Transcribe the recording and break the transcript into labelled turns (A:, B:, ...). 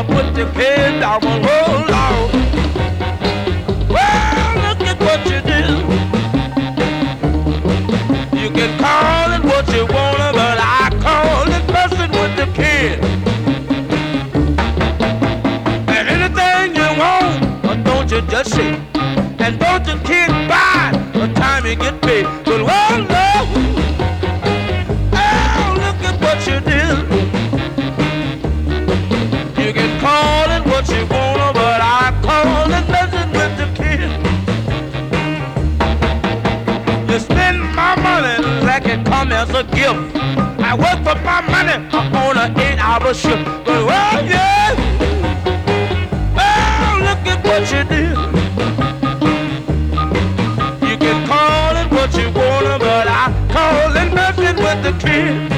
A: put your head down and hold on. Well, look at what you do. You can call it what you wanna, but I call it messing with the kid. And anything you want, don't you just say. And don't you kid buy the time you get paid. But oh no, oh look at what you did. You can call it what you wanna, but I call it messing with the kid. You spend my money like it come as a gift. I work for my money on an 8-hour shift. But oh yeah, oh look at what you did. You can call it what you wanna, but I call it messing with the kid.